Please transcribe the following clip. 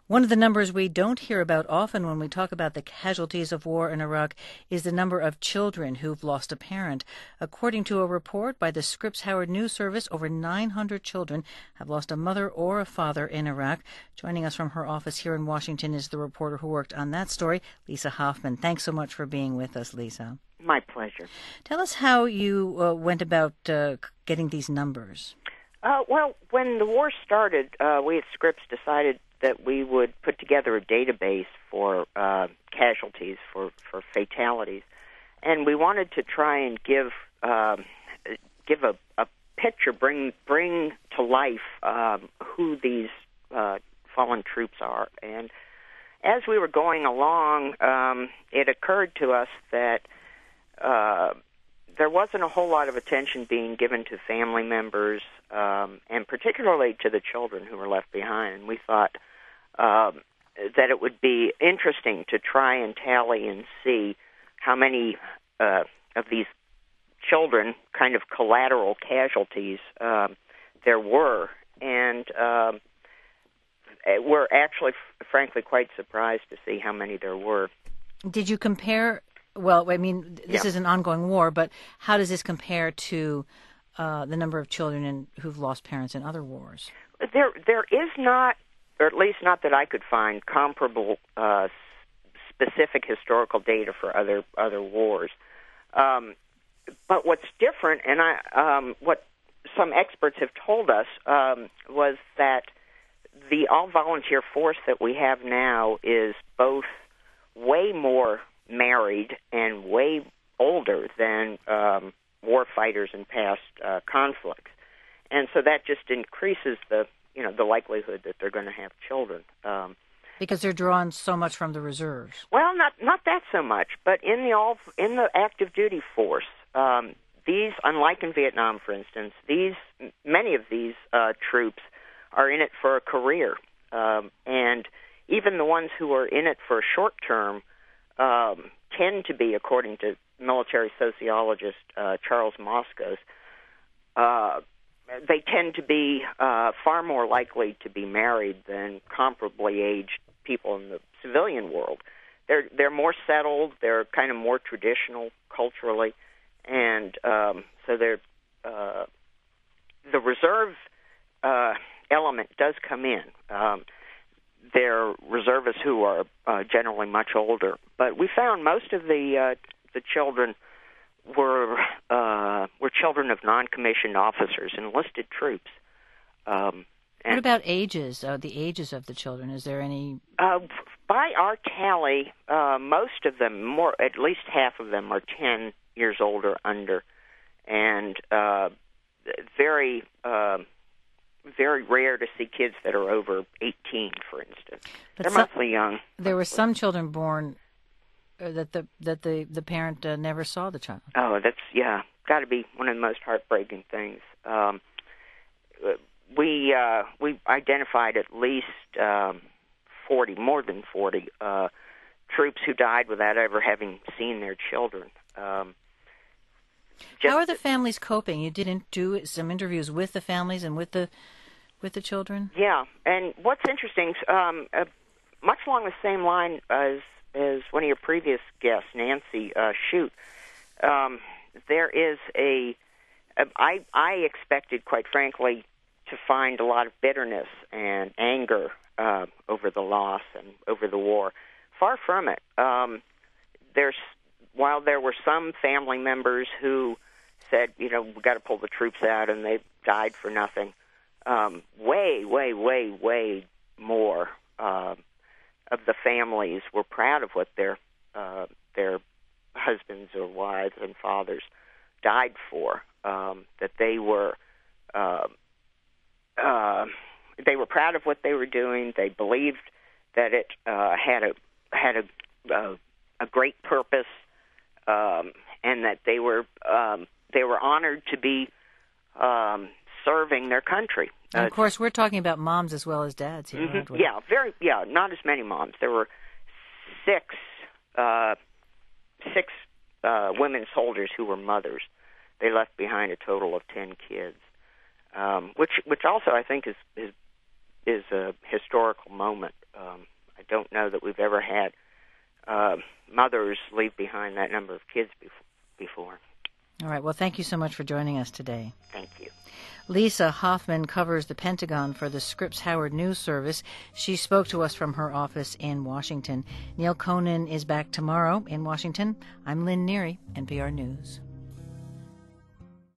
One of the numbers we don't hear about often when we talk about the casualties of war in Iraq is the number of children who've lost a parent. According to a report by the Scripps Howard News Service, over 900 children have lost a mother or a father in Iraq. Joining us from her office here in Washington is the reporter who worked on that story, Lisa Hoffman. Thanks so much for being with us, Lisa. My pleasure. Tell us how you went about getting these numbers. Well, when the war started, we at Scripps decided that we would put together a database for casualties, for fatalities, and we wanted to try and give a picture, bring to life who these fallen troops are. And as we were going along, it occurred to us that there wasn't a whole lot of attention being given to family members, and particularly to the children who were left behind. And we thought that it would be interesting to try and tally and see how many of these children, kind of collateral casualties, there were. And we're actually, frankly, quite surprised to see how many there were. Did you compare? Well, I mean, this is an ongoing war, but how does this compare to the number of children who've lost parents in other wars? There is not, or at least not that I could find, comparable specific historical data for other wars. But what's different, and what some experts have told us, was that the all-volunteer force that we have now is both way more married and way older than war fighters in past conflicts, and so that just increases the likelihood that they're going to have children. Because they're drawn so much from the reserves. Well, not that so much, but in the active duty force, these, unlike in Vietnam, for instance, many of these troops are in it for a career, and even the ones who are in it for a short term tend to be, according to military sociologist Charles Moskos, they tend to be far more likely to be married than comparably aged people in the civilian world. They're more settled. They're kind of more traditional culturally, and so they're the reserve element does come in. They're reservists who are generally much older, but we found most of the children were children of non-commissioned officers, enlisted troops. What about ages? The ages of the children? Is there any? By our tally, most of them, at least half of them, are 10 years old or under, and very rare to see kids that are over 18, for instance. But they're mostly young. There were some children born that the parent never saw the child. Oh, that's got to be one of the most heartbreaking things. We identified at least 40, more than 40 troops who died without ever having seen their children. How are the families coping? You didn't do some interviews with the families and with the children? Yeah, and what's interesting, much along the same line as one of your previous guests, Nancy Shute, there is I expected, quite frankly, to find a lot of bitterness and anger over the loss and over the war. Far from it. While there were some family members who said, we've got to pull the troops out, and they died for nothing, way more of the families were proud of what their husbands or wives and fathers died for. That they were proud of what they were doing. They believed that it had a great purpose, and that they were honored to be serving their country. And of course, we're talking about moms as well as dads here, aren't we? Yeah, not as many moms. There were six women soldiers who were mothers. They left behind a total of 10 kids, which also I think is a historical moment I don't know that we've ever had mothers leave behind that number of kids before. All right. Well, thank you so much for joining us today. Thank you. Lisa Hoffman covers the Pentagon for the Scripps Howard News Service. She spoke to us from her office in Washington. Neil Conan is back tomorrow in Washington. I'm Lynn Neary, NPR News.